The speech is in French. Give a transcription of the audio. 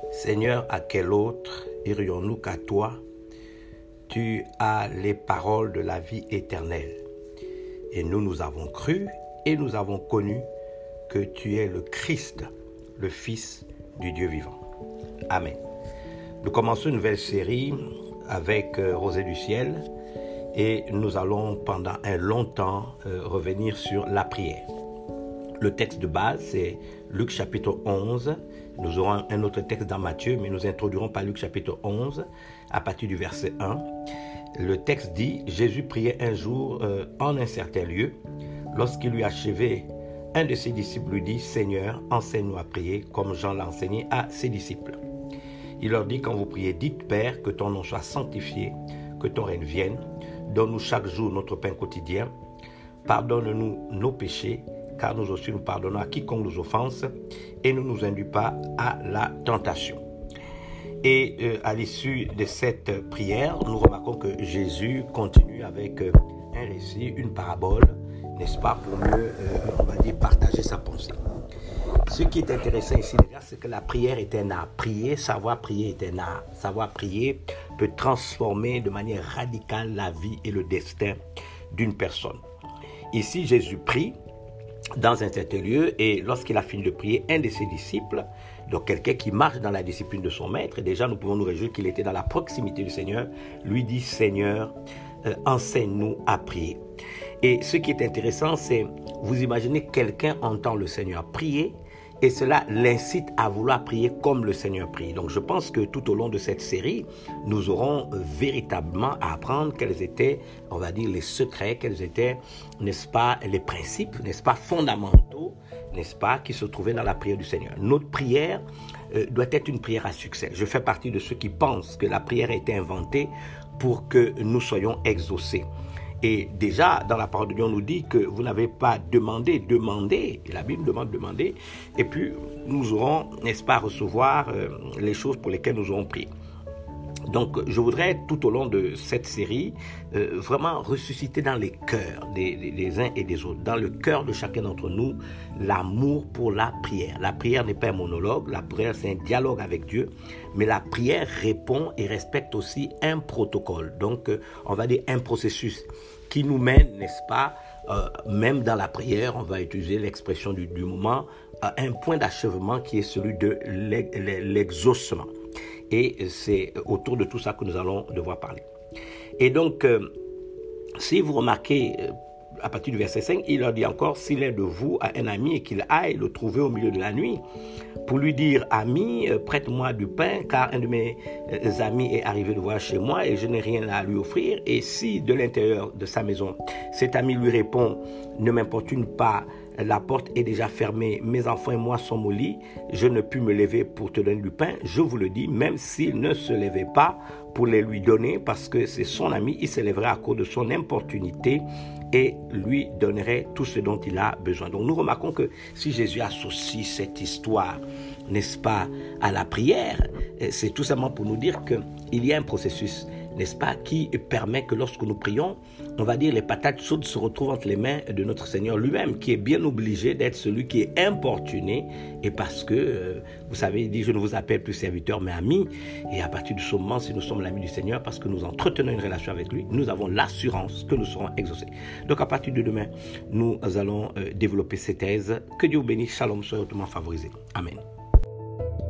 Seigneur, à quel autre irions-nous qu'à toi? Tu as les paroles de la vie éternelle. Et nous avons cru et nous avons connu que tu es le Christ, le Fils du Dieu vivant. Amen. Nous commençons une nouvelle série avec Rosée du ciel et nous allons pendant un long temps revenir sur la prière. Le texte de base, c'est Luc chapitre 11. Nous aurons un autre texte dans Matthieu, mais nous introduirons par Luc chapitre 11 à partir du verset 1. Le texte dit « Jésus priait un jour en un certain lieu. Lorsqu'il eut achevé, un de ses disciples lui dit « Seigneur, enseigne-nous à prier comme Jean l'a enseigné à ses disciples. » Il leur dit « Quand vous priez, dites Père, que ton nom soit sanctifié, que ton règne vienne. Donne-nous chaque jour notre pain quotidien. Pardonne-nous nos péchés, car nous aussi nous pardonnons à quiconque nous offense, et ne nous induis pas à la tentation. » Et à l'issue de cette prière, nous remarquons que Jésus continue avec un récit, une parabole, n'est-ce pas, pour mieux, on va dire, partager sa pensée. Ce qui est intéressant ici, les gars, c'est que la prière est un art. Savoir prier est un art. Savoir prier peut transformer de manière radicale la vie et le destin d'une personne. Ici, Jésus prie dans un certain lieu, et lorsqu'il a fini de prier, un de ses disciples, donc quelqu'un qui marche dans la discipline de son maître, et déjà nous pouvons nous réjouir qu'il était dans la proximité du Seigneur, lui dit « Seigneur, enseigne-nous à prier ». Et ce qui est intéressant, c'est, vous imaginez, quelqu'un entend le Seigneur prier, et cela l'incite à vouloir prier comme le Seigneur prie. Donc je pense que tout au long de cette série, nous aurons véritablement à apprendre quels étaient, on va dire, les secrets, quels étaient, n'est-ce pas, les principes, n'est-ce pas, fondamentaux, n'est-ce pas, qui se trouvaient dans la prière du Seigneur. Notre prière doit être une prière à succès. Je fais partie de ceux qui pensent que la prière a été inventée pour que nous soyons exaucés. Et déjà, dans la parole de Dieu, on nous dit que vous n'avez pas demandé, demandez. Et la Bible demande, demander. Et puis, nous aurons, n'est-ce pas, recevoir les choses pour lesquelles nous aurons prié. Donc, je voudrais, tout au long de cette série, vraiment ressusciter dans les cœurs des uns et des autres, dans le cœur de chacun d'entre nous, l'amour pour la prière. La prière n'est pas un monologue, la prière c'est un dialogue avec Dieu, mais la prière répond et respecte aussi un protocole. Donc, on va dire un processus qui nous mène, n'est-ce pas, même dans la prière, on va utiliser l'expression du moment, à un point d'achèvement qui est celui de l'exaucement. Et c'est autour de tout ça que nous allons devoir parler. Et donc, si vous remarquez, à partir du verset 5, il leur dit encore, s'il est de vous à un ami et qu'il aille le trouver au milieu de la nuit, pour lui dire, ami, prête-moi du pain, car un de mes amis est arrivé de voir chez moi et je n'ai rien à lui offrir. Et si de l'intérieur de sa maison, cet ami lui répond, ne m'importune pas, la porte est déjà fermée, mes enfants et moi sommes au lit, je ne puis me lever pour te donner du pain, je vous le dis, même s'il ne se levait pas pour les lui donner, parce que c'est son ami, il se lèverait à cause de son importunité et lui donnerait tout ce dont il a besoin. Donc nous remarquons que si Jésus associe cette histoire, n'est-ce pas, à la prière, c'est tout simplement pour nous dire qu'il y a un processus, n'est-ce pas, qui permet que lorsque nous prions, on va dire les patates chaudes se retrouvent entre les mains de notre Seigneur lui-même, qui est bien obligé d'être celui qui est importuné, et parce que, vous savez, il dit, je ne vous appelle plus serviteur, mais ami, et à partir de ce moment, si nous sommes l'ami du Seigneur, parce que nous entretenons une relation avec lui, nous avons l'assurance que nous serons exaucés. Donc à partir de demain, nous allons développer ces thèses. Que Dieu vous bénisse, shalom, soyez hautement favorisés. Amen.